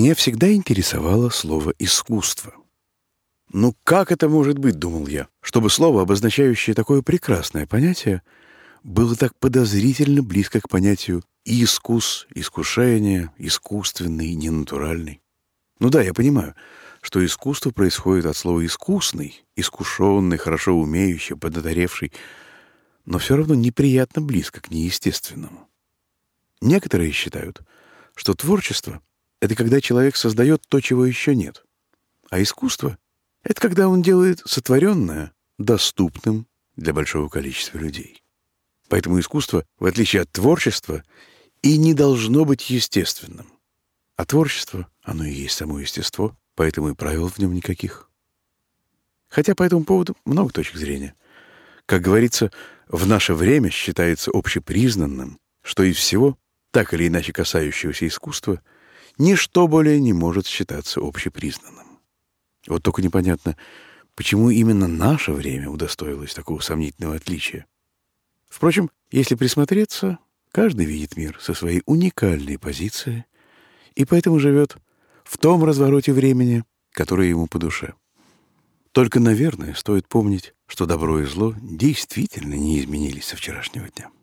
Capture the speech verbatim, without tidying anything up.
Меня всегда интересовало слово «искусство». «Ну как это может быть, — думал я, — чтобы слово, обозначающее такое прекрасное понятие, было так подозрительно близко к понятию «искус», «искушение», «искусственный», «ненатуральный». Ну да, я понимаю, что искусство происходит от слова «искусный», «искушенный», «хорошо умеющий», «поднаторевший», но все равно неприятно близко к неестественному. Некоторые считают, что творчество — это когда человек создает то, чего еще нет, а искусство — это когда он делает сотворенное доступным для большого количества людей. Поэтому искусство, в отличие от творчества, и не должно быть естественным. А творчество, оно и есть само естество, поэтому и правил в нем никаких. Хотя по этому поводу много точек зрения. Как говорится, в наше время считается общепризнанным, что из всего, так или иначе касающегося искусства, ничто более не может считаться общепризнанным. Вот только непонятно, почему именно наше время удостоилось такого сомнительного отличия. Впрочем, если присмотреться, каждый видит мир со своей уникальной позиции и поэтому живет в том развороте времени, которое ему по душе. Только, наверное, стоит помнить, что добро и зло действительно не изменились со вчерашнего дня.